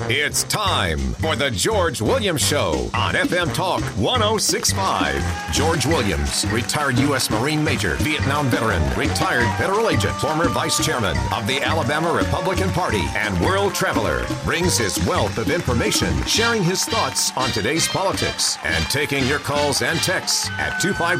It's time for the George Williams Show on FM Talk 1065. George Williams, retired U.S. Marine Major, Vietnam veteran, retired federal agent, former vice chairman of the Alabama Republican Party, and world traveler, brings his wealth of information, sharing his thoughts on today's politics, and taking your calls and texts at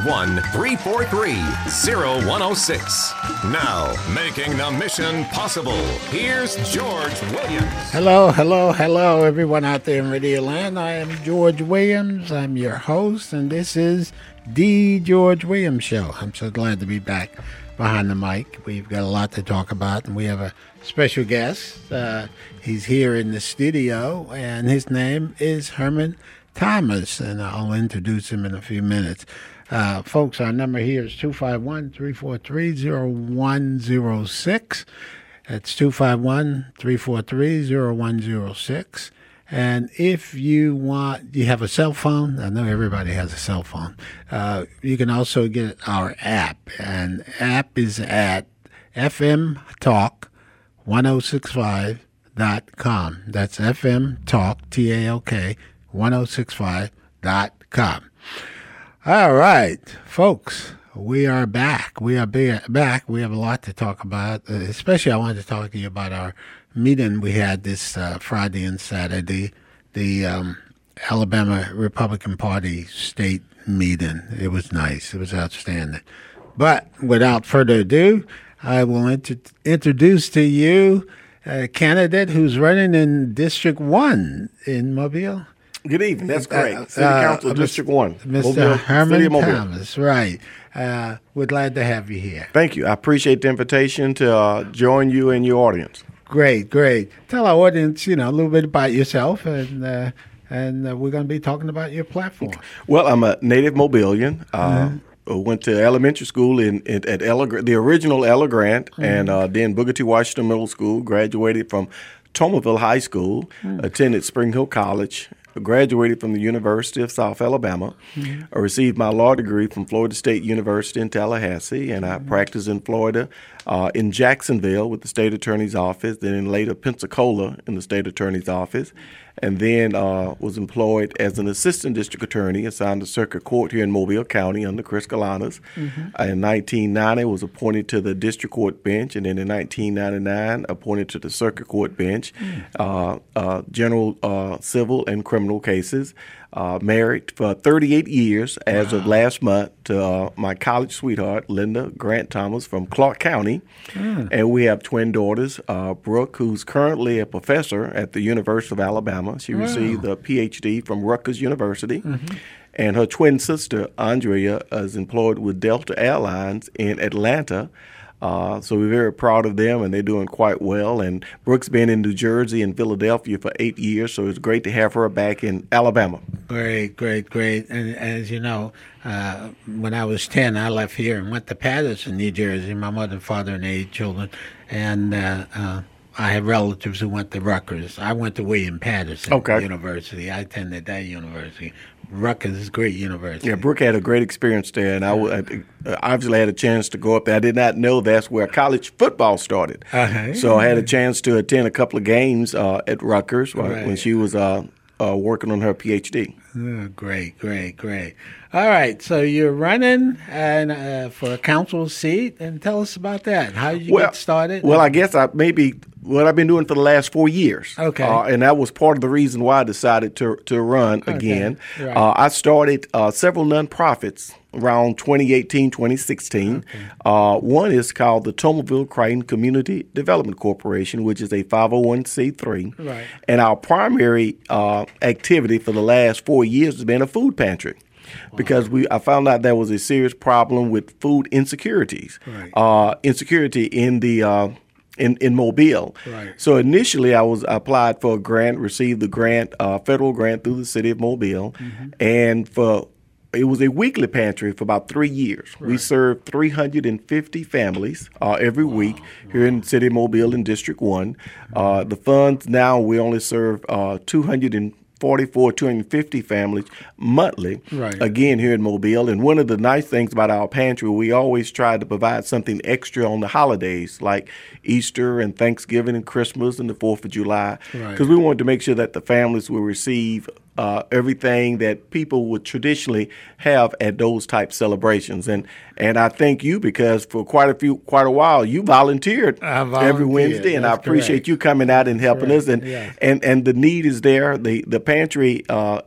251-343-0106. Now, making the mission possible, here's George Williams. Hello, everyone out there in Radio Land. I am George Williams. I'm your host, and this is The George Williams Show. I'm so glad to be back behind the mic. We've got a lot to talk about, and we have a special guest. He's here in the studio, and his name is Herman Thomas, and I'll introduce him in a few minutes. Folks, our number here is 251-343-0106. That's 251-343-0106. And if you have a cell phone, I know everybody has a cell phone, you can also get our app. And app is at fmtalk1065.com. That's fmtalk, T-A-L-K, 1065.com. All right, folks. We are back. We are back. We have a lot to talk about. Especially, I wanted to talk to you about our meeting we had this Friday and Saturday, the Alabama Republican Party state meeting. It was nice. It was outstanding. But without further ado, I will introduce to you a candidate who's running in District 1 in Mobile. Good evening. That's correct. City Council District 1. Mr. Herman Thomas, right. We're glad to have you here. Thank you. I appreciate the invitation to join you and your audience. Great. Tell our audience, a little bit about yourself, and we're going to be talking about your platform. Well, I'm a native Mobilian. Went to elementary school at the original Ella Grant, and then Booker T. Washington Middle School. Graduated from Tomerville High School. Attended Spring Hill College. Graduated from the University of South Alabama. I received my law degree from Florida State University in Tallahassee, and I practiced in Florida, in Jacksonville with the State Attorney's Office, then in later Pensacola in the State Attorney's Office, and then was employed as an assistant district attorney assigned to circuit court here in Mobile County under Chris Galanis. In 1990, was appointed to the district court bench, and then in 1999, appointed to the circuit court bench, general civil and criminal cases. Married for 38 years as of last month to my college sweetheart, Linda Grant Thomas from Clark County. And we have twin daughters, Brooke, who's currently a professor at the University of Alabama. She received a Ph.D. from Rutgers University. And her twin sister, Andrea, is employed with Delta Airlines in Atlanta. So we're very proud of them, and they're doing quite well. And Brooke's been in New Jersey and Philadelphia for 8 years, so it's great to have her back in Alabama. Great. And as you know, when I was 10, I left here and went to Patterson, New Jersey. My mother and father and 8 children. And I have relatives who went to Rutgers. I went to William Patterson University. I attended that university. Rutgers is a great university. Yeah, Brooke had a great experience there, and I obviously had a chance to go up there. I did not know that's where college football started. So I had a chance to attend a couple of games at Rutgers when she was working on her Ph.D. Oh, great. All right, so you're running for a council seat, and tell us about that. How did you get started? Well, I guess what I've been doing for the last 4 years. Okay. And that was part of the reason why I decided to run again. Right. I started several nonprofits around 2018, 2016. One is called the Tomerville Crichton Community Development Corporation, which is a 501c3. Right. And our primary activity for the last 4 years has been a food pantry. Because I found out there was a serious problem with food insecurities, insecurity in the in Mobile. Right. So initially, I applied for a grant, received the grant, federal grant through the city of Mobile, and it was a weekly pantry for about 3 years. Right. We served 350 families every week here in the city of Mobile in District 1. The funds now, we only serve 250 244, 250 families monthly, Right. again, here in Mobile. And one of the nice things about our pantry, we always try to provide something extra on the holidays, like Easter and Thanksgiving and Christmas and the 4th of July, Right. because we wanted to make sure that the families will receive everything that people would traditionally have at those type celebrations. And I thank you because for quite a while you volunteered I volunteered. every Wednesday, and I That's appreciate correct. you coming out and helping Correct. us. And, Yes. and the need is there. The pantry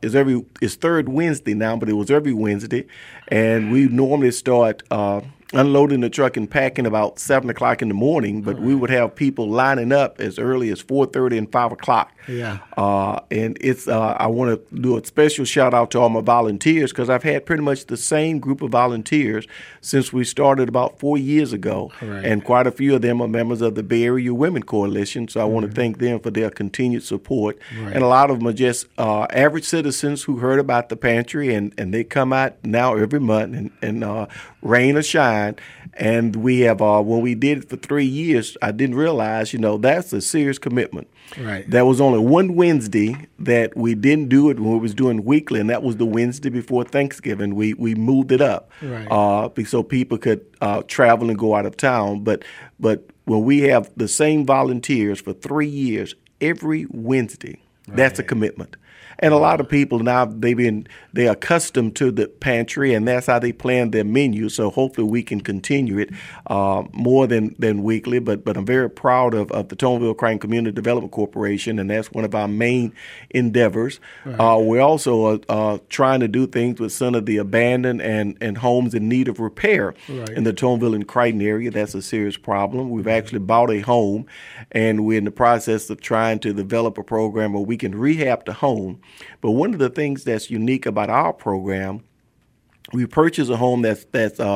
is third Wednesday now, but it was every Wednesday, and we normally start unloading the truck and packing about 7 o'clock in the morning, but we would have people lining up as early as 4:30 and 5 o'clock. Yeah. And it's I want to do a special shout out to all my volunteers because I've had pretty much the same group of volunteers since we started about 4 years ago. Right. And quite a few of them are members of the Bay Area Women Coalition. So I want to thank them for their continued support. Right. And a lot of them are just average citizens who heard about the pantry and they come out now every month and rain or shine. And we have, when we did it for 3 years, I didn't realize, that's a serious commitment. Right. There was only one Wednesday that we didn't do it when we was doing weekly, and that was the Wednesday before Thanksgiving. We moved it up so people could travel and go out of town. But when we have the same volunteers for 3 years, every Wednesday, that's a commitment. And a lot of people now, they're accustomed to the pantry, and that's how they plan their menu. So hopefully we can continue it more than weekly. But I'm very proud of the Toulonville-Crichton Community Development Corporation, and that's one of our main endeavors. Right. We're also trying to do things with some of the abandoned and homes in need of repair in the Toulonville and Crichton area. That's a serious problem. We've actually bought a home, and we're in the process of trying to develop a program where we can rehab the home. But one of the things that's unique about our program, we purchase a home that's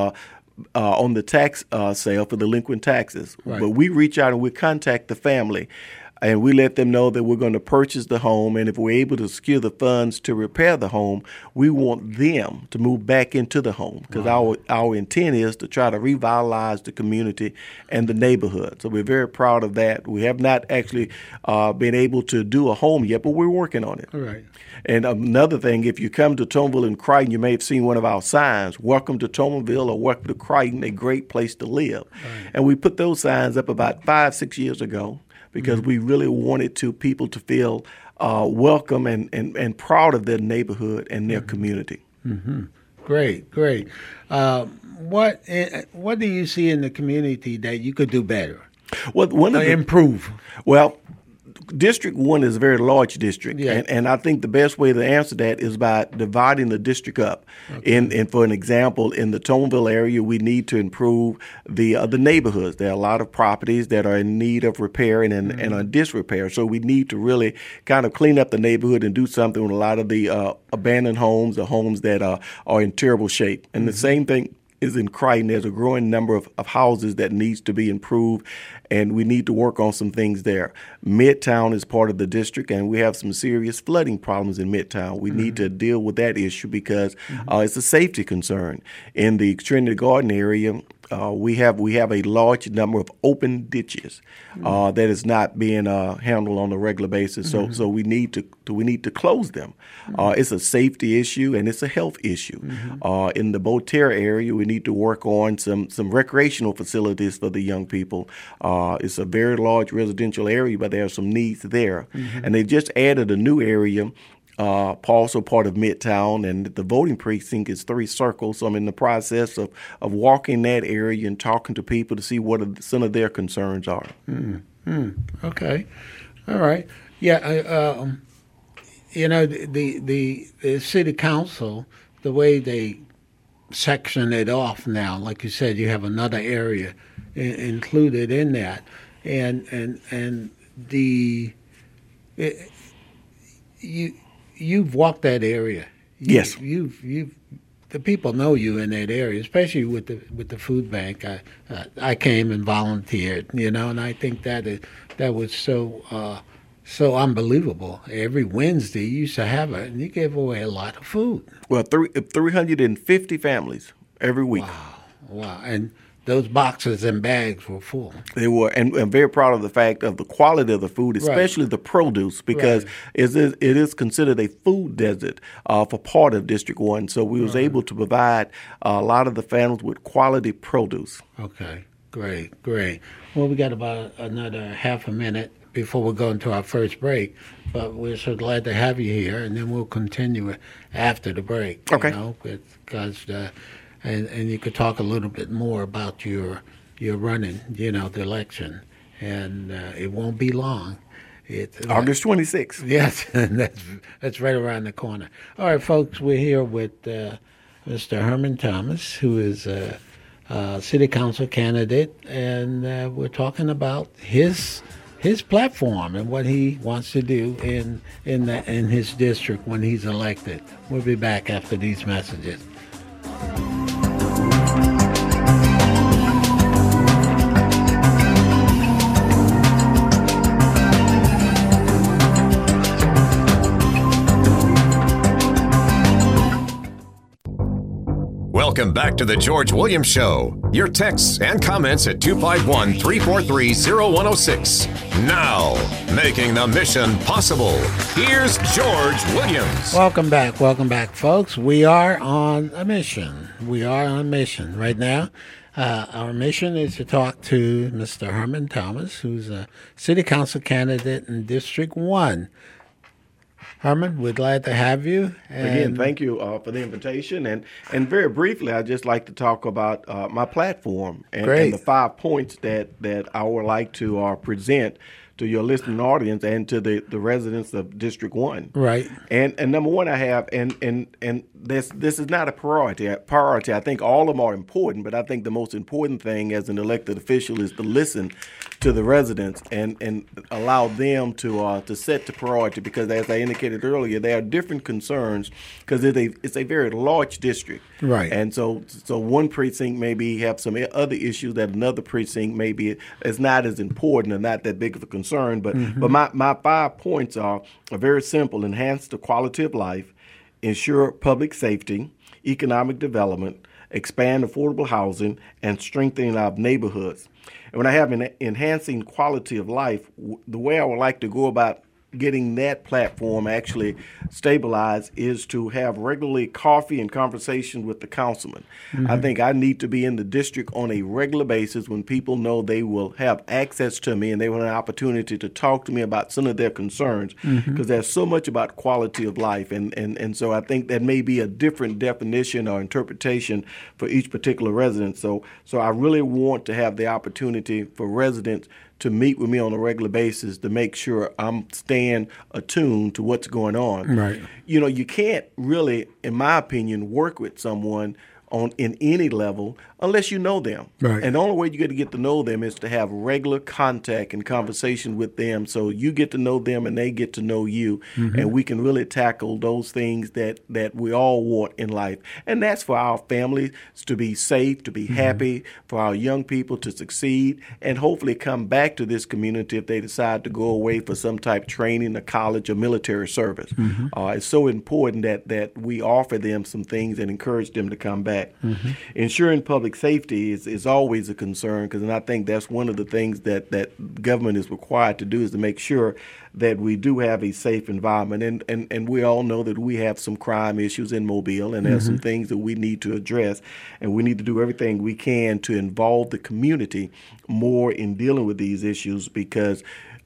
on the tax sale for delinquent taxes. Right. But we reach out and we contact the family, and we let them know that we're going to purchase the home, and if we're able to secure the funds to repair the home, we want them to move back into the home because our intent is to try to revitalize the community and the neighborhood. So we're very proud of that. We have not actually been able to do a home yet, but we're working on it. All right. And another thing, if you come to Toulonville and Crichton, you may have seen one of our signs, welcome to Toulonville or welcome to Crichton, a great place to live. Right. And we put those signs up about 5-6 years ago because we really wanted people to feel welcome and proud of their neighborhood and their community. Mm-hmm. Great. What do you see in the community that you could do better? Well, improve. Well, District 1 is a very large district, Yeah. and I think the best way to answer that is by dividing the district up. Okay. And for an example, in the Toulonville area, we need to improve the neighborhoods. There are a lot of properties that are in need of repair and are in disrepair, so we need to really kind of clean up the neighborhood and do something with a lot of the abandoned homes, the homes that are in terrible shape. And the same thing is in Crichton. There's a growing number of houses that needs to be improved, and we need to work on some things there. Midtown is part of the district, and we have some serious flooding problems in Midtown. We need to deal with that issue because it's a safety concern. In the Trinity Garden area, we have a large number of open ditches that is not being handled on a regular basis. So we need to close them. It's a safety issue and it's a health issue. In the Beauterre area, we need to work on some recreational facilities for the young people. It's a very large residential area, but there are some needs there. And they just added a new area. Also part of Midtown, and the voting precinct is 3 circles. So I'm in the process of walking that area and talking to people to see what some of their concerns are. Okay, all right. Yeah, the city council, the way they section it off now, like you said, you have another area included in that, and you've walked that area. Yes. The people know you in that area, especially with the food bank. I came and volunteered, and I think that was so unbelievable. Every Wednesday you used to have it, and you gave away a lot of food. Well, 350 families every week. Wow. And those boxes and bags were full. They were, and I'm very proud of the fact of the quality of the food, especially the produce, because it is considered a food desert for part of District 1. So we was able to provide a lot of the families with quality produce. Okay, great. Well, we got about another half a minute before we go into our first break, but we're so glad to have you here, and then we'll continue after the break. Okay. Because and you could talk a little bit more about your running, the election, and it won't be long. August 26th. Yes, and that's right around the corner. All right, folks, we're here with Mr. Herman Thomas, who is a city council candidate, and we're talking about his platform and what he wants to do in his district when he's elected. We'll be back after these messages. Welcome back to the George Williams Show. Your texts and comments at 251-343-0106. Now, making the mission possible, here's George Williams. Welcome back, folks. We are on a mission. Right now. Our mission is to talk to Mr. Herman Thomas, who's a city council candidate in District 1. Herman, we're glad to have you. Again, thank you for the invitation. And very briefly, I'd just like to talk about my platform and the 5 points that I would like to present to your listening audience and to the residents of District 1. Right. And number one I have, and this is not a priority. I think all of them are important, but I think the most important thing as an elected official is to listen to the residents and allow them to set the priority, because as I indicated earlier, there are different concerns because it's a very large district. Right. And so one precinct maybe have some other issues that another precinct maybe is not as important and not that big of a concern. But my 5 points are very simple: enhance the quality of life, ensure public safety, economic development, expand affordable housing, and strengthening our neighborhoods. And when I have enhancing quality of life, the way I would like to go about getting that platform actually stabilized is to have regularly coffee and conversation with the councilman. I think I need to be in the district on a regular basis when people know they will have access to me and they will have an opportunity to talk to me about some of their concerns, because there's so much about quality of life. And so I think that may be a different definition or interpretation for each particular resident. So I really want to have the opportunity for residents to meet with me on a regular basis to make sure I'm staying attuned to what's going on. Right. You can't really, in my opinion, work with someone in any level unless you know them. Right. And the only way you get to know them is to have regular contact and conversation with them, so you get to know them and they get to know you, and we can really tackle those things that we all want in life. And that's for our families to be safe, to be happy, for our young people to succeed, and hopefully come back to this community if they decide to go away for some type of training, a college or military service. It's so important that we offer them some things and encourage them to come back. Ensuring public safety is always a concern, because I think that's one of the things that government is required to do, is to make sure that we do have a safe environment. And we all know that we have some crime issues in Mobile, and there's some things that we need to address, and we need to do everything we can to involve the community more in dealing with these issues, because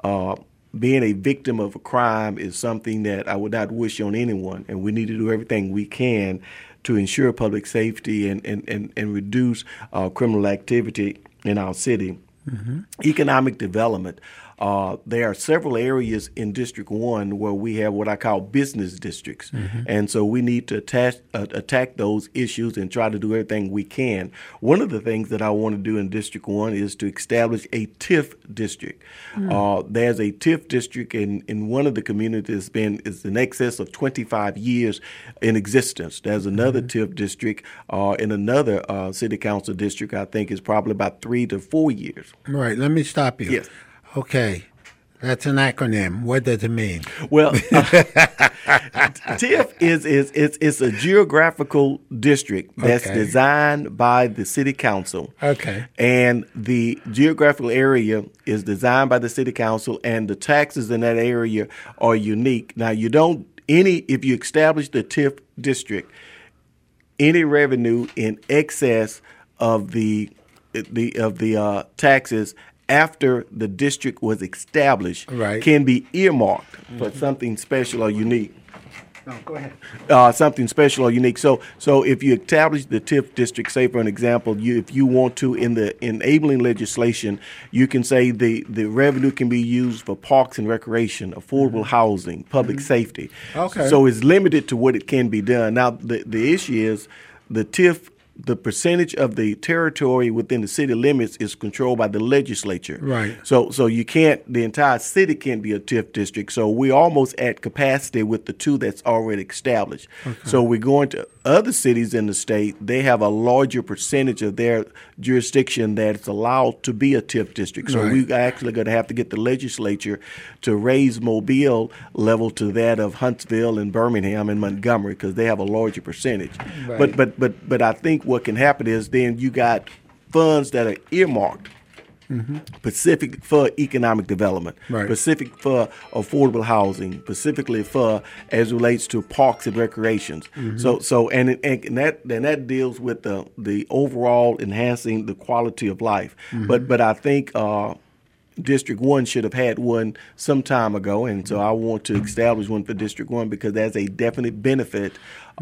being a victim of a crime is something that I would not wish on anyone, and we need to do everything we can to ensure public safety and reduce criminal activity in our city. Economic development. There are several areas in District 1 where we have what I call business districts. And so we need to attack those issues and try to do everything we can. One of the things that I want to do in District 1 is to establish a TIF district. There's a TIF district in one of the communities is in excess of 25 years in existence. There's another TIF district in another city council district, I think is probably about 3 to 4 years. Right. Let me stop you. Yes. Okay. That's an acronym. What does it mean? Well, TIF is a geographical district that's designed by the city council. Okay. And the geographical area is designed by the city council, and the taxes in that area are unique. Now, if you establish the TIF district, any revenue in excess of the taxes after the district was established can be earmarked for something special or unique. No, go ahead. Something special or unique. So if you establish the TIF district, say for an example, if you want to, in the enabling legislation, you can say the revenue can be used for parks and recreation, affordable housing, public safety. Okay. So it's limited to what it can be done. Now the issue is the TIF. The percentage of the territory within the city limits is controlled by the legislature. Right. So you can't, the entire city can't be a TIF district. So we're almost at capacity with the two that's already established. Okay. So we're going to other cities in the state, they have a larger percentage of their jurisdiction that's allowed to be a TIF district. So we're actually going to have to get the legislature to raise Mobile level to that of Huntsville and Birmingham and Montgomery because they have a larger percentage. Right. But I think what can happen is then you got funds that are earmarked specific for economic development, specific for affordable housing, specifically for as it relates to parks and recreations. So that deals with the overall enhancing the quality of life. But I think District 1 should have had one some time ago, and so I want to establish one for District 1 because that's a definite benefit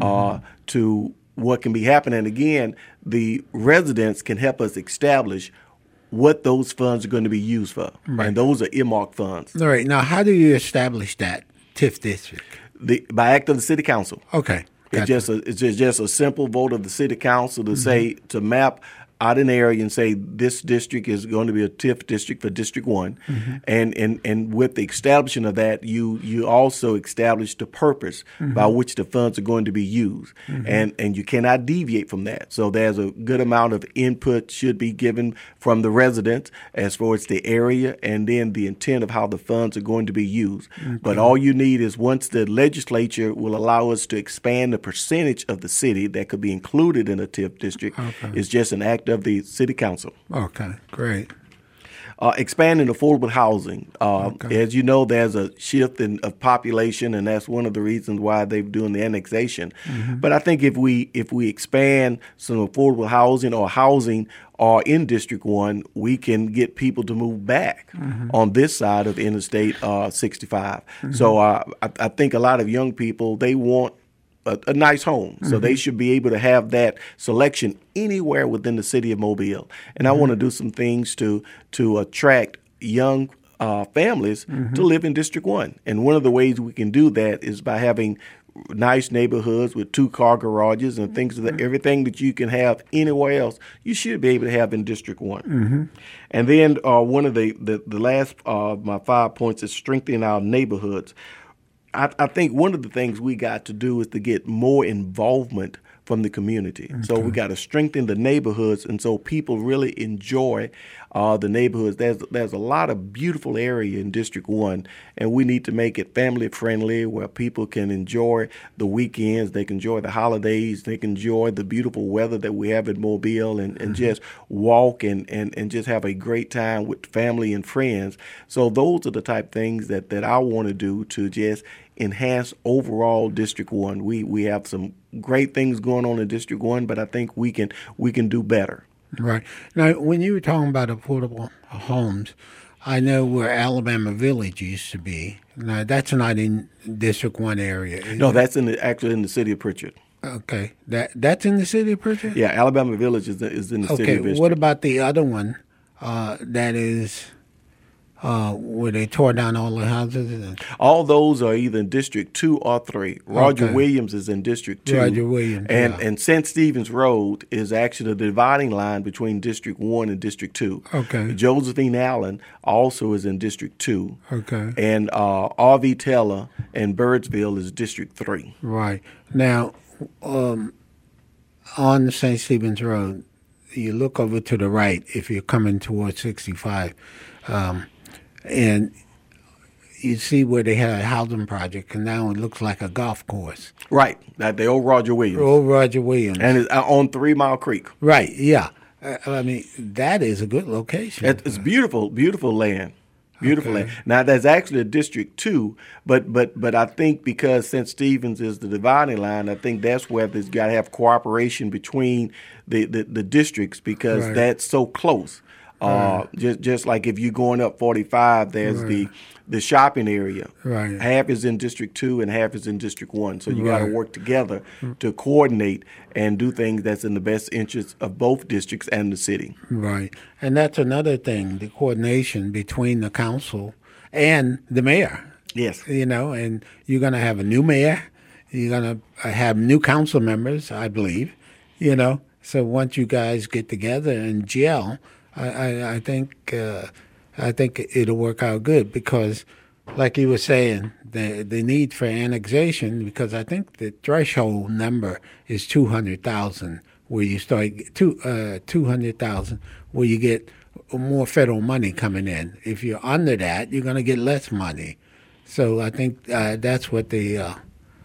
to what can be happening. Again, the residents can help us establish what those funds are going to be used for. Right. And those are earmarked funds. All right. Now, how do you establish that TIF district? By act of the city council. Okay. Gotcha. It's just a simple vote of the city council to say, to map out an area and say this district is going to be a TIF district for District 1. And with the establishment of that, you also establish the purpose by which the funds are going to be used. And you cannot deviate from that. So there's a good amount of input should be given from the residents as far as the area and then the intent of how the funds are going to be used. But all you need is once the legislature will allow us to expand the percentage of the city that could be included in a TIF district, it's just an act of the city council. Okay, great. Expanding affordable housing. As you know, there's a shift of population, and that's one of the reasons why they're doing the annexation. But I think if we expand some affordable housing or in District 1, we can get people to move back on this side of Interstate 65. So I think a lot of young people, they want a nice home. So they should be able to have that selection anywhere within the city of Mobile. And I want to do some things to attract young families to live in District 1. And one of the ways we can do that is by having nice neighborhoods with 2-car garages and things of that. Everything that you can have anywhere else, you should be able to have in District 1. And then one of the last my 5 points is strengthening our neighborhoods. I think one of the things we got to do is to get more involvement from the community. So we got to strengthen the neighborhoods, and so people really enjoy the neighborhoods. There's a lot of beautiful area in District 1, and we need to make it family friendly where people can enjoy the weekends, they can enjoy the holidays, they can enjoy the beautiful weather that we have in Mobile and just walk and just have a great time with family and friends. So those are the type of things that I want to do to just enhance overall District 1. We have some great things going on in District 1, but I think we can do better. Right. Now, when you were talking about affordable homes, I know where Alabama Village used to be. Now, that's not in District 1 area. No, that's actually in the city of Pritchard. Okay. That's in the city of Pritchard? Yeah, Alabama Village is in the city of Pritchard. Okay, what about the other one that is where they tore down all the houses? All those are either in District 2 or 3. Roger Williams is in District 2. Roger Williams, and St. Stephen's Road is actually the dividing line between District 1 and District 2. Okay. Josephine Allen also is in District 2. Okay. And R.V. Teller and Birdsville is District 3. Right. Now, on St. Stephen's Road, you look over to the right if you're coming towards 65, and you see where they had a housing project, and now it looks like a golf course. Right, that the old Roger Williams. Old Roger Williams. And it's on 3 Mile Creek. Right, yeah. I mean, that is a good location. It's beautiful, beautiful land. Beautiful Okay. land. Now, that's actually a District 2, but I think because St. Stephen's is the dividing line, I think that's where there's got to have cooperation between the districts because Right. that's so close. Just like if you're going up 45, there's the shopping area. Right. Half is in District 2 and half is in District 1. So you got to Right. work together to coordinate and do things that's in the best interest of both districts and the city. Right. And that's another thing, the coordination between the council and the mayor. Yes. You know, and you're going to have a new mayor. You're going to have new council members, I believe, you know. So once you guys get together and gel, I think it'll work out good because, like you were saying, the need for annexation, because I think the threshold number is 200,000, where you start 200,000, where you get more federal money coming in. If you're under that, you're going to get less money. So I think that's what the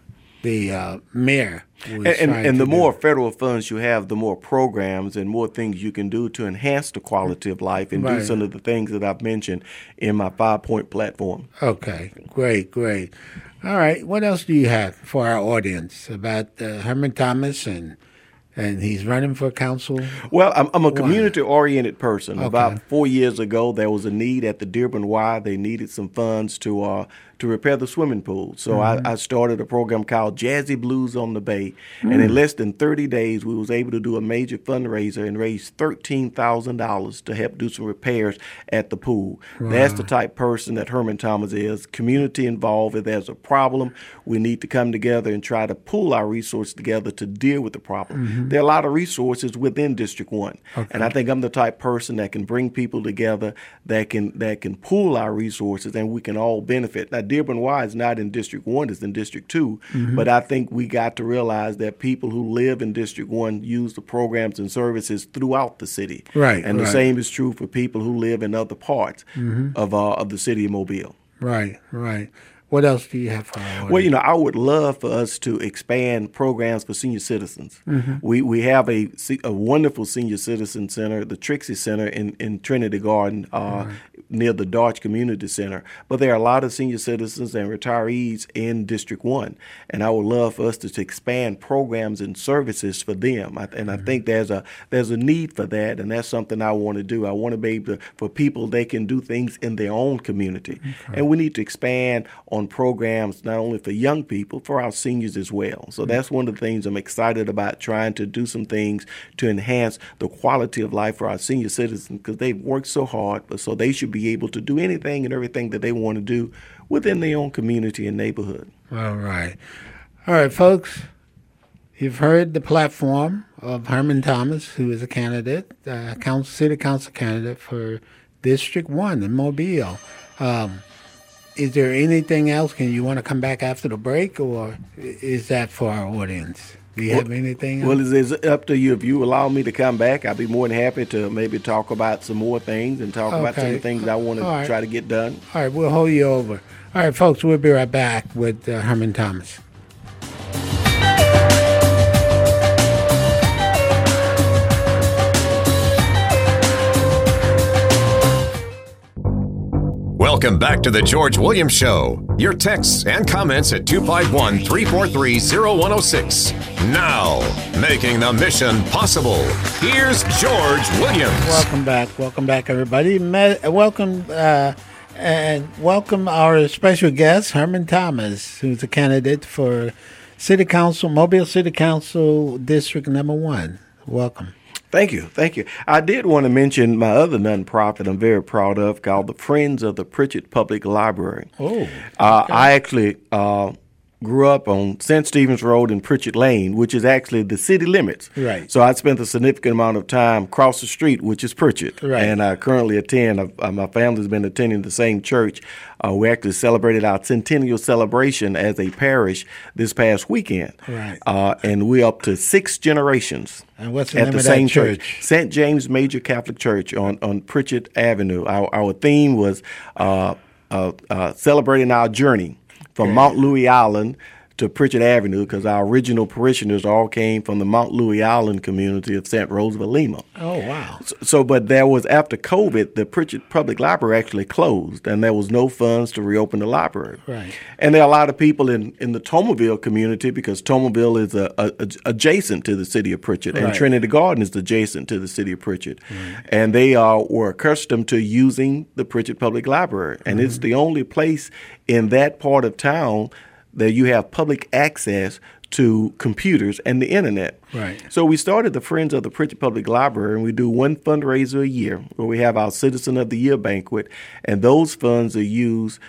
mayor was trying And to the do. more federal funds you have, the more programs and more things you can do to enhance the quality of life and do Right. some of the things that I've mentioned in my 5-point platform. Okay, great. All right, what else do you have for our audience about Herman Thomas and he's running for council? Well, I'm a community-oriented person. Okay. About 4 years ago, there was a need at the Dearborn Y. They needed some funds to repair the swimming pool. So I started a program called Jazzy Blues on the Bay. And in less than 30 days, we was able to do a major fundraiser and raise $13,000 to help do some repairs at the pool. Wow. That's the type person that Herman Thomas is, community involved. If there's a problem, we need to come together and try to pool our resources together to deal with the problem. There are a lot of resources within District 1. Okay. And I think I'm the type person that can bring people together, that can pool our resources, and we can all benefit. Now, Dearborn Y is not in District 1, it's in District 2. But I think we got to realize that people who live in District 1 use the programs and services throughout the city. Right, And the right. same is true for people who live in other parts of the city of Mobile. Right. What else do you have for our audience? Well, I would love for us to expand programs for senior citizens. We have a wonderful senior citizen center, the Trixie Center in Trinity Garden, near the Dodge Community Center. But there are a lot of senior citizens and retirees in District 1, and I would love for us to expand programs and services for them. I think there's a need for that, and that's something I want to do. I want to be able to, for people, they can do things in their own community. And we need to expand on programs not only for young people, for our seniors as well. So that's one of the things I'm excited about, trying to do some things to enhance the quality of life for our senior citizens, because they've worked so hard, so they should be able to do anything and everything that they want to do within their own community and neighborhood. All right, folks. You've heard the platform of Herman Thomas, who is a candidate, city council candidate for District 1 in Mobile. Is there anything else? Can you want to come back after the break, or is that for our audience? Do you have anything else? Well, it's up to you. If you allow me to come back, I'll be more than happy to maybe talk about some more things and talk about some of the things I want to All right. try to get done. All right, we'll hold you over. All right, folks, we'll be right back with Herman Thomas. Welcome back to the George Williams Show. Your texts and comments at 251-343-0106. Now, making the mission possible, here's George Williams. Welcome back, everybody. Welcome our special guest, Herman Thomas, who's a candidate for City Council, Mobile City Council District Number 1. Welcome. Thank you. I did want to mention my other nonprofit I'm very proud of, called the Friends of the Pritchett Public Library. Oh, okay. I actually grew up on St. Stephen's Road and Pritchett Lane, which is actually the city limits. Right. So I spent a significant amount of time across the street, which is Pritchett. Right. And I currently attend, my family's been attending the same church. We actually celebrated our centennial celebration as a parish this past weekend. Right. And we're up to 6 generations. And what's the at name the of same that church? St. James Major Catholic Church on Pritchett Avenue. Our theme was celebrating our journey from Mount Louis Island to Pritchard Avenue, because our original parishioners all came from the Mount Louis Island community of St. Roosevelt, Lima. Oh, wow. But there was, after COVID, the Pritchard Public Library actually closed, and there was no funds to reopen the library. Right. And there are a lot of people in the Tomerville community, because Tomerville is adjacent to the city of Pritchard, and Trinity Garden is adjacent to the city of Pritchard. And they were accustomed to using the Pritchard Public Library. And it's the only place in that part of town that you have public access to computers and the internet. Right. So we started the Friends of the Pritchard Public Library, and we do one fundraiser a year where we have our Citizen of the Year banquet, and those funds are used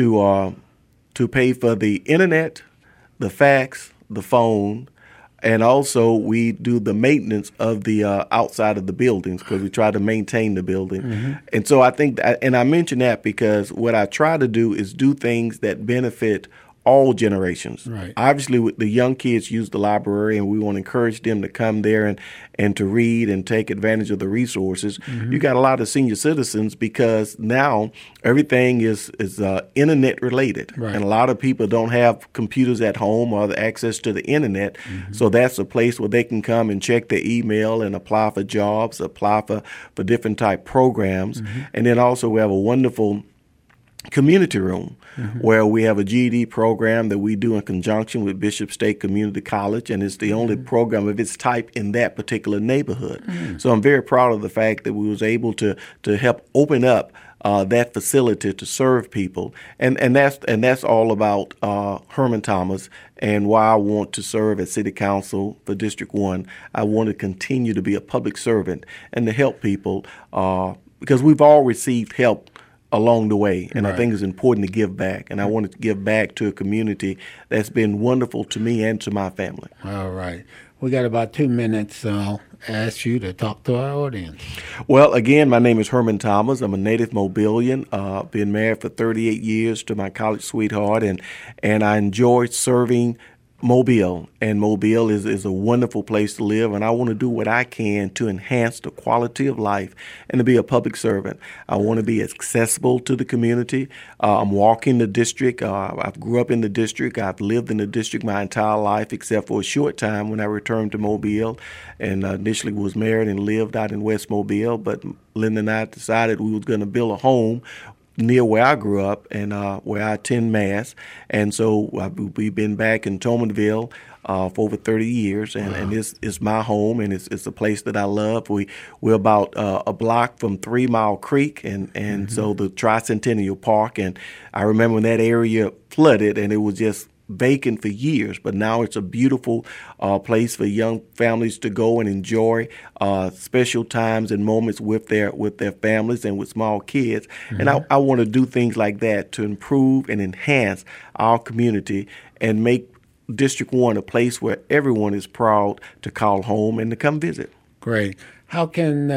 to pay for the internet, the fax, the phone, and also we do the maintenance of the outside of the buildings, because we try to maintain the building. And so I think, and I mention that because what I try to do is do things that benefit all generations. Right. Obviously, the young kids use the library, and we want to encourage them to come there and to read and take advantage of the resources. You got a lot of senior citizens, because now everything is internet related. Right. And a lot of people don't have computers at home or the access to the internet. So that's a place where they can come and check their email and apply for jobs, apply for different type programs. And then also we have a wonderful community room where we have a GED program that we do in conjunction with Bishop State Community College, and it's the only program of its type in that particular neighborhood. So I'm very proud of the fact that we was able to help open up that facility to serve people, and that's all about Herman Thomas and why I want to serve as City Council for District 1. I want to continue to be a public servant and to help people because we've all received help along the way, and I think it's important to give back, and I want to give back to a community that's been wonderful to me and to my family. All right. We got about 2 minutes, so I'll ask you to talk to our audience. Well, again, my name is Herman Thomas. I'm a native Mobilian. Been married for 38 years to my college sweetheart, and I enjoy serving Mobile, and Mobile is a wonderful place to live, and I want to do what I can to enhance the quality of life and to be a public servant. I want to be accessible to the community. I'm walking the district. I grew up in the district. I've lived in the district my entire life, except for a short time when I returned to Mobile, and initially was married and lived out in West Mobile, but Linda and I decided we was going to build a home near where I grew up and where I attend Mass. And so we've been back in Tomerville for over 30 years, and it's my home, and it's a place that I love. We're about a block from 3 Mile Creek, and so the Tricentennial Park, and I remember when that area flooded, and it was just vacant for years, but now it's a beautiful place for young families to go and enjoy special times and moments with their families and with small kids. And I want to do things like that to improve and enhance our community and make District 1 a place where everyone is proud to call home and to come visit. Great. How can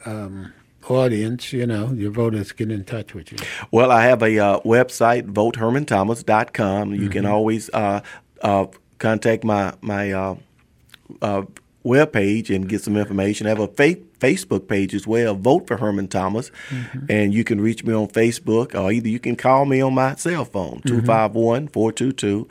audience, your voters get in touch with you? Well, I have a website, votehermanthomas.com. You can always contact my webpage and get some information. I have a Facebook page as well, Vote for Herman Thomas, and you can reach me on Facebook, or either you can call me on my cell phone, 251-422-5040.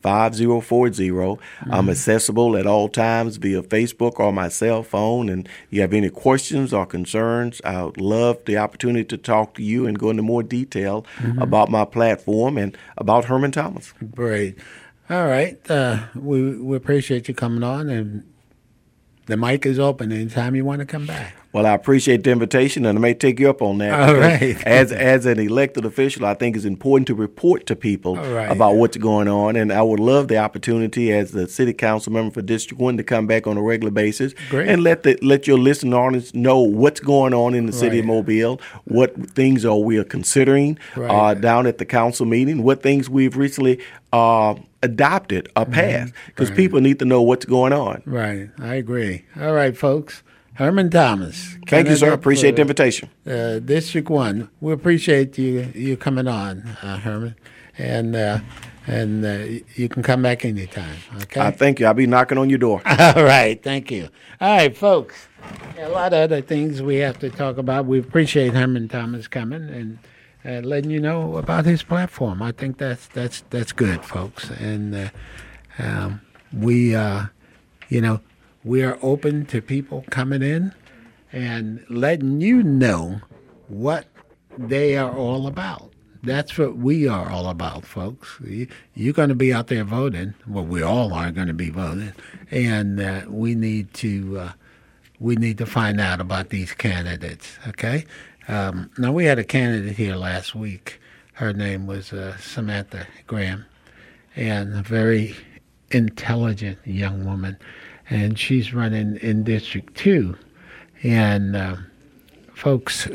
I'm accessible at all times via Facebook or my cell phone, and you have any questions or concerns, I would love the opportunity to talk to you and go into more detail about my platform and about Herman Thomas. Great. All right. We appreciate you coming on, and the mic is open anytime you want to come back. Well, I appreciate the invitation, and I may take you up on that. All right. As an elected official, I think it's important to report to people about what's going on, and I would love the opportunity as the city council member for District 1 to come back on a regular basis and let your listening audience know what's going on in the city of Mobile, what things we are considering down at the council meeting, what things we've recently adopted or passed, because people need to know what's going on. Right. I agree. All right, folks. Herman Thomas. Thank you, sir. Appreciate the invitation. District 1. We appreciate you coming on, Herman, and you can come back anytime. Okay. Thank you. I'll be knocking on your door. All right. Thank you. All right, folks. A lot of other things we have to talk about. We appreciate Herman Thomas coming, and letting you know about his platform. I think that's good, folks. And we we are open to people coming in and letting you know what they are all about. That's what we are all about, folks. You're going to be out there voting. Well, we all are going to be voting, and we need to find out about these candidates. Okay. Now we had a candidate here last week. Her name was Samantha Graham, and a very intelligent young woman, and she's running in District 2. And folks.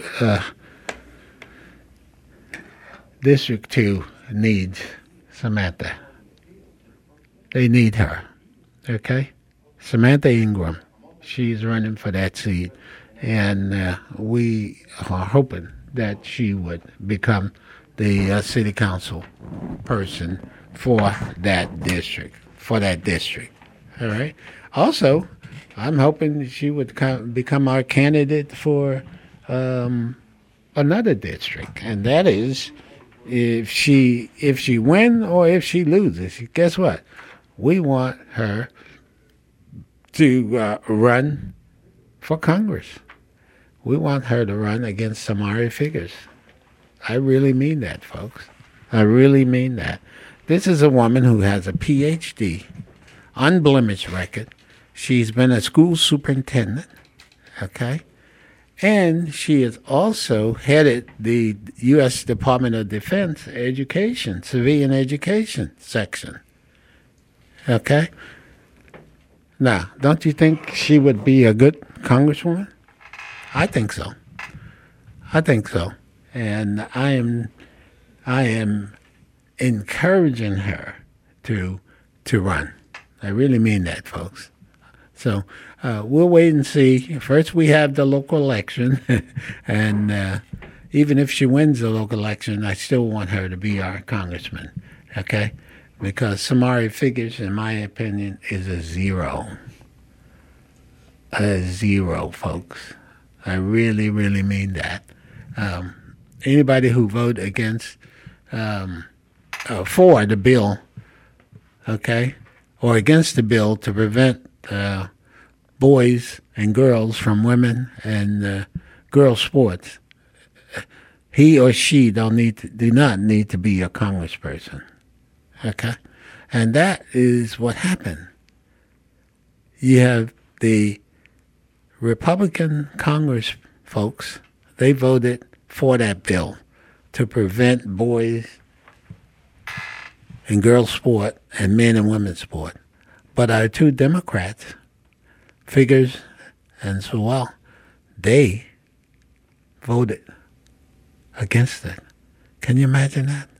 District 2 needs Samantha. They need her, okay? Samantha Ingram, she's running for that seat, and we are hoping that she would become the city council person for that district, all right? Also, I'm hoping she would become our candidate for another district, and that is if she wins or if she loses. Guess what? We want her to run for Congress. We want her to run against Samari Figures. I really mean that, folks. I really mean that. This is a woman who has a PhD, unblemished record. She's been a school superintendent, okay? And she has also headed the U.S. Department of Defense Education, Civilian Education section. Okay? Now, don't you think she would be a good congresswoman? I think so. And I am encouraging her to run. I really mean that, folks. So we'll wait and see. First, we have the local election, and even if she wins the local election, I still want her to be our congressman, okay? Because Samari Figures, in my opinion, is a zero. A zero, folks. I really, really mean that. Anybody who vote against for the bill, okay, or against the bill to prevent boys and girls from women and girls sports, he or she do not need to be a congressperson. Okay? And that is what happened. You have the Republican Congress folks, they voted for that bill to prevent boys and girls sport and men and women's sport. But our two Democrats, Figures and Sewell, they voted against it. Can you imagine that?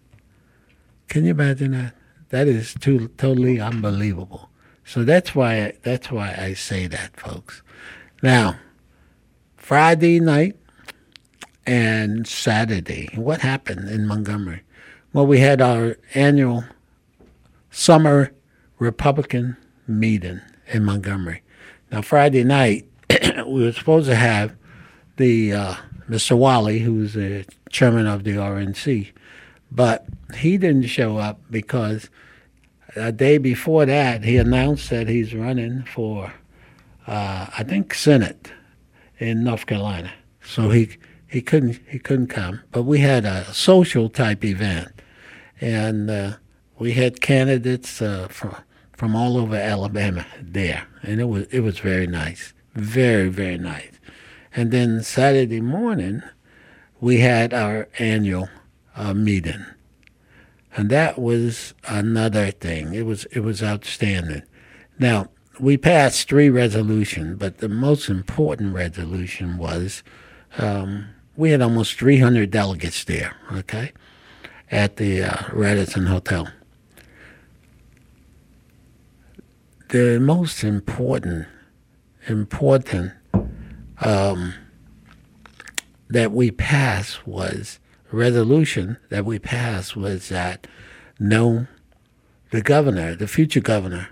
That is totally unbelievable. So that's why I say that, folks. Now, Friday night and Saturday, what happened in Montgomery? Well, we had our annual summer Republican meeting in Montgomery. Now, Friday night, we were supposed to have the Mr. Wally, who's the chairman of the RNC, but he didn't show up because a day before that, he announced that he's running for, I think, Senate in North Carolina. So he couldn't come. But we had a social type event, and we had candidates from all over Alabama there, and it was very nice, very, very nice. And then Saturday morning, we had our annual meeting, and that was another thing. It was outstanding. Now, we passed 3 resolutions, but the most important resolution was we had almost 300 delegates there, okay, at the Radisson Hotel. The most important that we passed was resolution that we passed was that no, the future governor,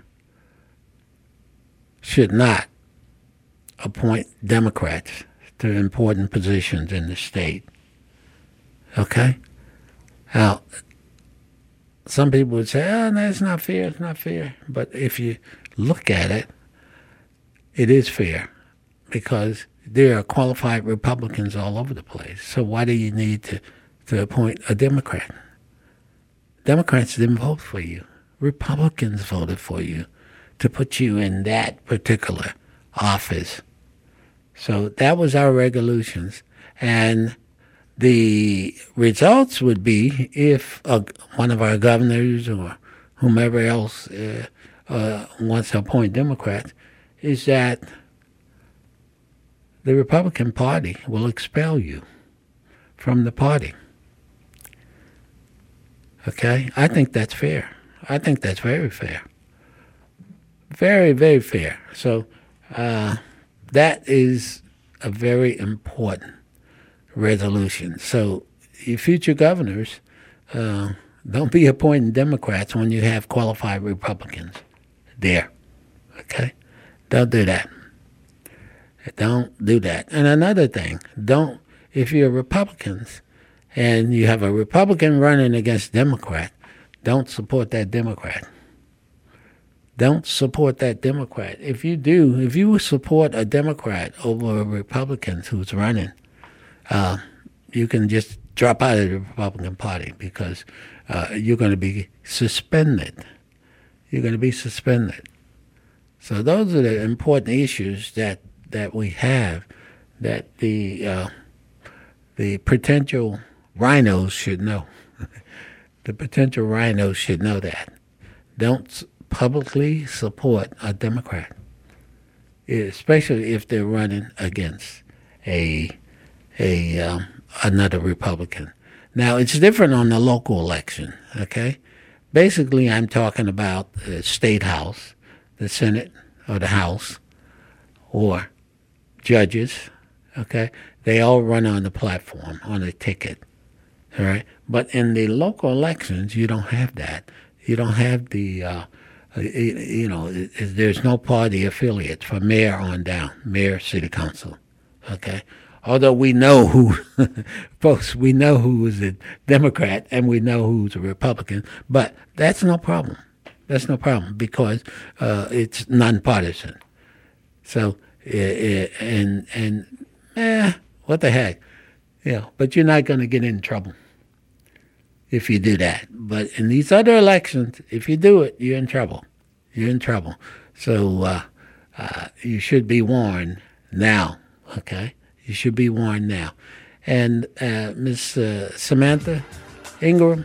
should not appoint Democrats to important positions in the state. Okay? Now, some people would say, oh, no, it's not fair, it's not fair. But if you look at it, it is fair because there are qualified Republicans all over the place. So why do you need to appoint a Democrat? Democrats didn't vote for you. Republicans voted for you to put you in that particular office. So that was our resolutions. And the results would be if one of our governors or whomever else wants to appoint Democrats, is that the Republican Party will expel you from the party. Okay? I think that's fair. I think that's very fair. Very, very fair. So that is a very important resolution. So your future governors, don't be appointing Democrats when you have qualified Republicans there. Okay? Don't do that. Don't do that. And another thing, if you're Republicans and you have a Republican running against Democrat, don't support that Democrat. Don't support that Democrat. If you support a Democrat over a Republican who's running, you can just drop out of the Republican Party because you're going to be suspended. You're going to be suspended. So those are the important issues that we have that the potential rhinos should know. The potential rhinos should know that. Don't publicly support a Democrat, especially if they're running against another Republican. Now, it's different on the local election, okay? Basically, I'm talking about the State House, the Senate, or the House, or judges, okay? They all run on the platform, on a ticket, all right? But in the local elections, you don't have that. You don't have the, there's no party affiliate for mayor on down, mayor, city council, okay? Although we know folks, we know who is a Democrat and we know who's a Republican, but that's no problem. That's no problem because it's nonpartisan. So, what the heck? But you're not going to get in trouble if you do that. But in these other elections, if you do it, you're in trouble. You're in trouble. So you should be warned now, okay? You should be warned now. And Miss Samantha Ingram,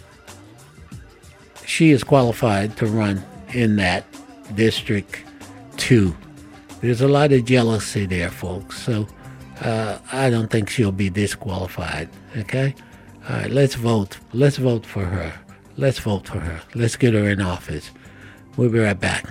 she is qualified to run in that District 2. There's a lot of jealousy there, folks. So I don't think she'll be disqualified, okay? All right, let's vote. Let's vote for her. Let's vote for her. Let's get her in office. We'll be right back.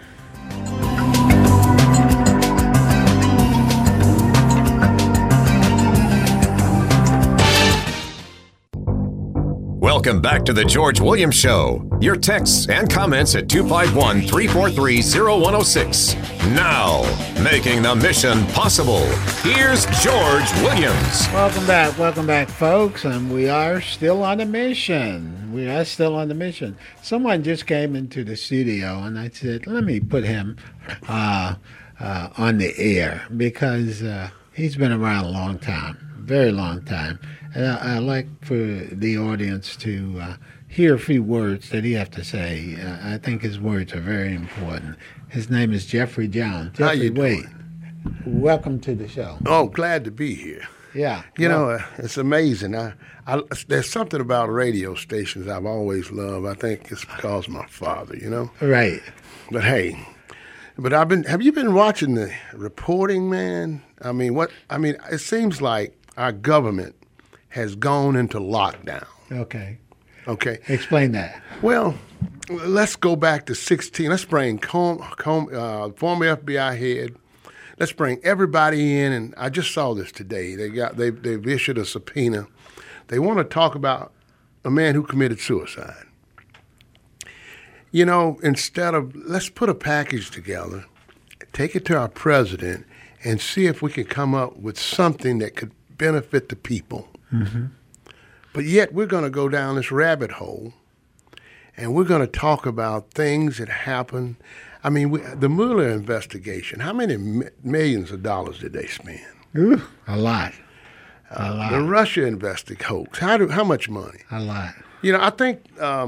Welcome back to the George Williams Show. Your texts and comments at 251-343-0106. Now, making the mission possible, here's George Williams. Welcome back, folks. And we are still on a mission. Someone just came into the studio, and I said, let me put him on the air because he's been around a long time, very long time. And I'd like for the audience to hear a few words that he has to say. I think his words are very important. His name is Jeffrey Jones. How you doing? Welcome to the show. Oh, glad to be here. Yeah. You know, it's amazing. There's something about radio stations I've always loved. I think it's because of my father, you know? Right. But hey, have you been watching the reporting, man? It seems like our government has gone into lockdown. Okay. Explain that. Well, let's go back to 16. Let's bring former FBI head. Let's bring everybody in. And I just saw this today. They've issued a subpoena. They want to talk about a man who committed suicide. You know, let's put a package together, take it to our president, and see if we can come up with something that could benefit the people. Mm-hmm. But yet we're going to go down this rabbit hole, and we're going to talk about things that happened. I mean, the Mueller investigation, how many millions of dollars did they spend? Ooh, a lot. A lot. The Russia hoax, how much money? A lot. You know, I think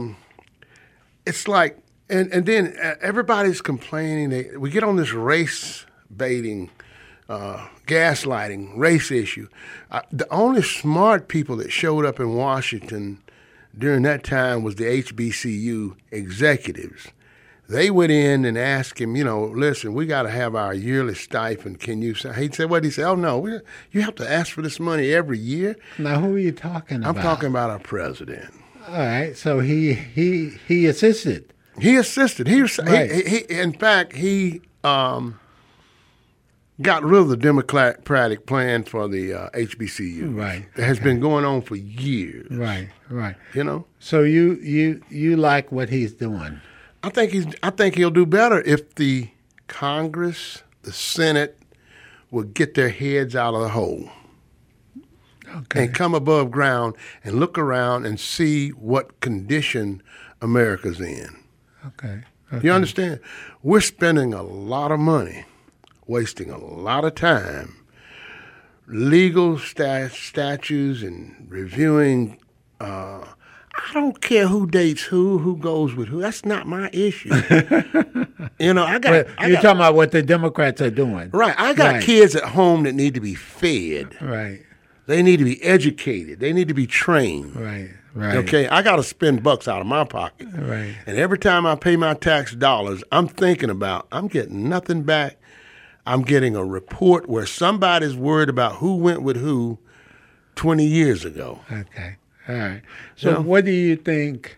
it's like, and then everybody's complaining. We get on this race baiting, gaslighting, race issue. The only smart people that showed up in Washington during that time was the HBCU executives. They went in and asked him, you know, listen, we got to have our yearly stipend. Can you? He said, what? He said, oh, no, you have to ask for this money every year. Now, who are you talking about? I'm talking about our president. All right, so he assisted. He assisted. Right. He in fact, he got rid of the Democratic plan for the HBCU. Right. It has been going on for years. Right. You know? So you like what he's doing? I think he'll do better if the Congress, the Senate, will get their heads out of the hole. Okay. And come above ground and look around and see what condition America's in. Okay. You understand? We're spending a lot of money, wasting a lot of time, legal statutes and reviewing. I don't care who dates who goes with who. That's not my issue. You know, You're talking about what the Democrats are doing. Right. I got kids at home that need to be fed. Right. They need to be educated. They need to be trained. Right. Okay, I got to spend bucks out of my pocket. Right. And every time I pay my tax dollars, I'm thinking about, I'm getting nothing back. I'm getting a report where somebody's worried about who went with who 20 years ago. Okay. All right. So what do you think?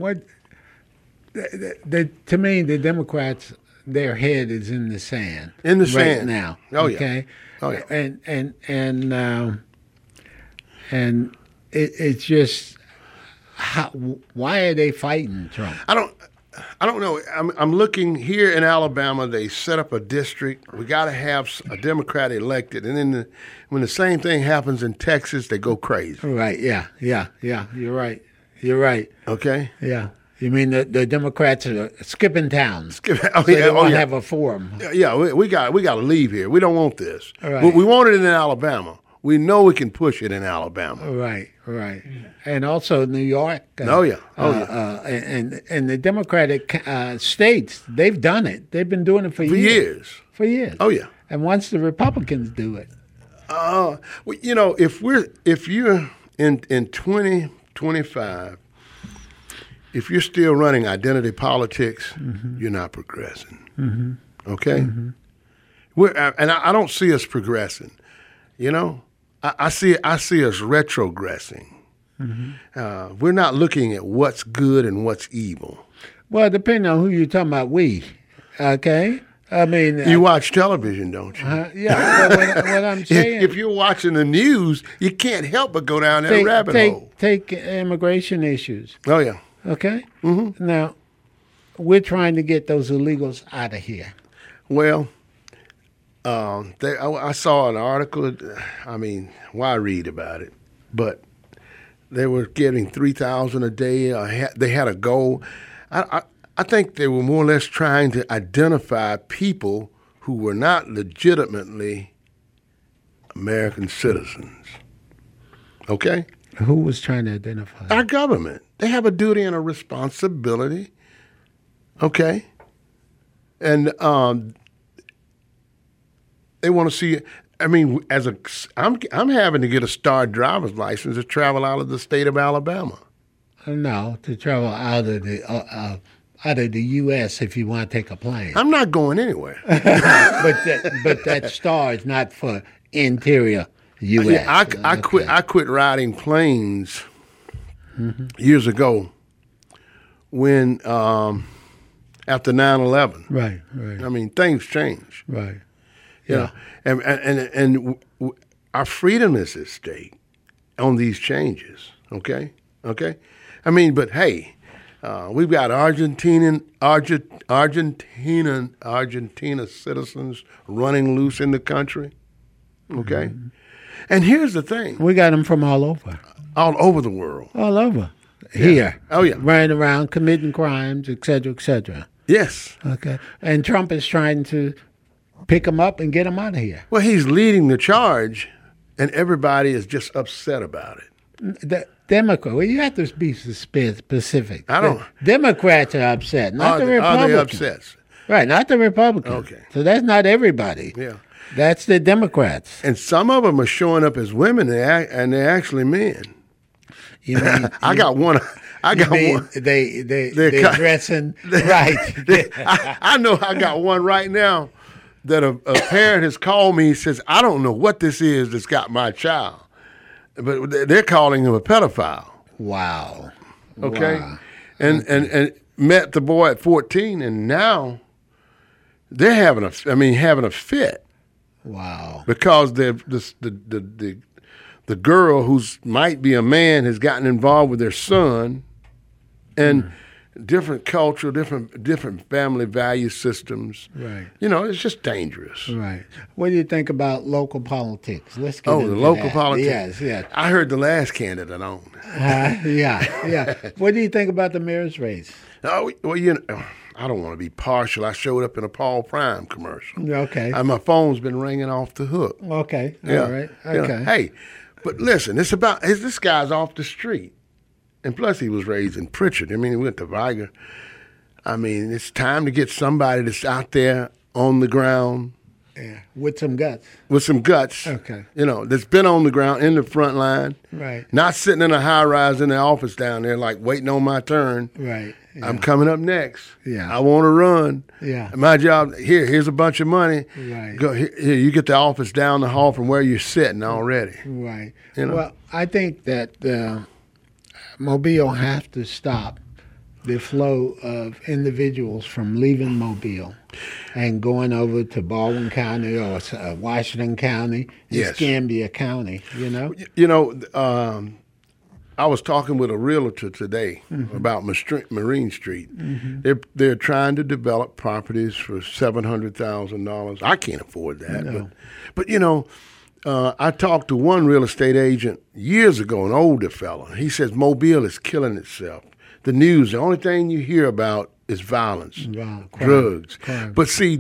To me, the Democrats, their head is in the sand. In the right sand now. Oh yeah. Okay. Oh yeah. And it's just why are they fighting Trump? I don't know. I'm looking here in Alabama. They set up a district. We got to have a Democrat elected, and then when the same thing happens in Texas, they go crazy. Right? Yeah. You're right. Okay. Yeah. You mean the Democrats are skipping towns? They won't have a forum. Yeah. We got to leave here. We don't want this. Right. We want it in Alabama. We know we can push it in Alabama. Right. And also New York. And the Democratic states, they've done it. They've been doing it for years. For years. Oh, yeah. And once the Republicans do it. You know, if you're in 2025, if you're still running identity politics, you're not progressing. Mm-hmm. Okay? Mm-hmm. I don't see us progressing. You know? I see us retrogressing. Mm-hmm. We're not looking at what's good and what's evil. Well, depending on who you're talking about, okay? I mean... You watch television, don't you? Yeah, but what I'm saying... If you're watching the news, you can't help but go down that rabbit hole. Take immigration issues. Oh, yeah. Okay? Mm-hmm. Now, we're trying to get those illegals out of here. Well... I saw an article. I mean, why read about it? But they were getting 3,000 a day. They had a goal. I think they were more or less trying to identify people who were not legitimately American citizens. Okay? Who was trying to identify? Our government. They have a duty and a responsibility. Okay? And they want to see. I mean, I'm having to get a star driver's license to travel out of the state of Alabama. No, to travel out of the U.S. if you want to take a plane. I'm not going anywhere. but that star is not for interior U.S. Yeah, I quit riding planes years ago when after 9/11. Right. I mean, things change. Right. Yeah, and our freedom is at stake on these changes. Okay. I mean, but hey, we've got Argentina citizens running loose in the country. Okay, and here's the thing: we got them from all over. all over the world. All over. Here. Oh, yeah. Running around, committing crimes, et cetera, et cetera. Yes. Okay. And Trump is trying to pick them up and get them out of here. Well, he's leading the charge, and everybody is just upset about it. The Democrat. Well, you have to be specific. I don't. The Democrats are upset, not the Are Republicans. they upset? Right, not the Republicans. Okay. So that's not everybody. Yeah. That's the Democrats. And some of them are showing up as women, and they're actually men. You mean, I got one. I got one. They're dressing right. I know I got one right now that a parent has called me. He says, I don't know what this is that's got my child. But they're calling him a pedophile. Wow. Okay? Wow. And met the boy at 14, and now they're having a fit. Wow. Because the girl who's might be a man has gotten involved with their son, and different culture, different family value systems. Right. You know, it's just dangerous. Right. What do you think about local politics? Let's get into The local that. politics. Yes, yes. I heard the last candidate on. Yeah. What do you think about the mayor's race? Oh, well, I don't want to be partial. I showed up in a Paul Prime commercial. Okay. My phone's been ringing off the hook. Okay. Yeah. All right. Yeah. Okay. Hey, but listen, it's about this guy's off the street. And plus, he was raised in Pritchard. I mean, he went to Viger. I mean, it's time to get somebody that's out there on the ground. Yeah. With some guts. With some guts. Okay. You know, that's been on the ground in the front line. Right. Not sitting in a high rise in the office down there, like waiting on my turn. Right. Yeah. I'm coming up next. Yeah. I want to run. Yeah. My job, here's a bunch of money. Right. Go here, you get the office down the hall from where you're sitting already. Right. You know? Well, I think that Mobile has to stop the flow of individuals from leaving Mobile and going over to Baldwin County or Washington County, Yes. Escambia County, you know? You know, I was talking with a realtor today about Marine Street. They're trying to develop properties for $700,000. I can't afford that. No. But you know, I talked to one real estate agent years ago, an older fella. He says Mobile is killing itself. The news, the only thing you hear about is violence, drugs. Crime. But see,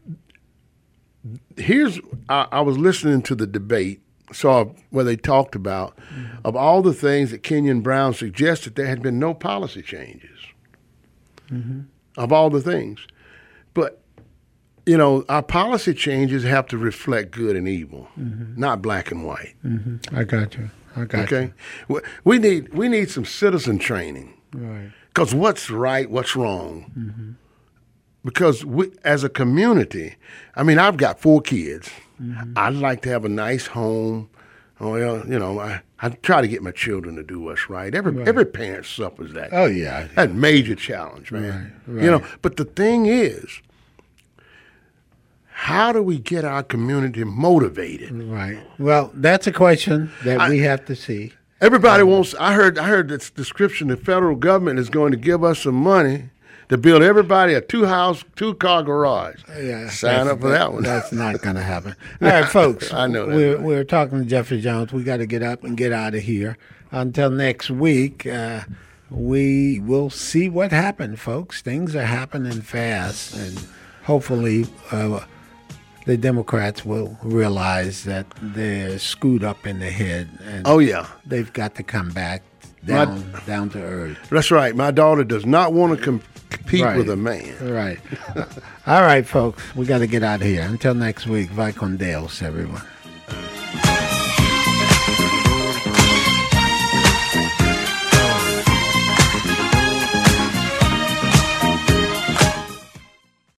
I was listening to the debate, saw where they talked about of all the things that Kenyon Brown suggested, there had been no policy changes of all the things. But, you know, our policy changes have to reflect good and evil, not black and white. I got you. Okay? We need some citizen training. Right. Because what's right, what's wrong? Because we, as a community, I mean, I've got 4 kids. I'd like to have a nice home. Well, you know, I try to get my children to do what's right. Every parent suffers that. Oh, yeah. That major challenge, man. Right. You know, but the thing is, how do we get our community motivated? Right. Well, that's a question that we have to see. Everybody wants. I heard this description. The federal government is going to give us some money to build everybody a 2-car garage. Yeah, Sign up for that one. That's not going to happen. All right, folks. I know that. We're talking to Jeffrey Jones. We got to get up and get out of here. Until next week, we will see what happened, folks. Things are happening fast, and hopefully the Democrats will realize that they're screwed up in the head, and they've got to come back down to earth. That's right. My daughter does not want to compete with a man. Right. All right, folks. We got to get out of here. Until next week, Vicon Deus, everyone.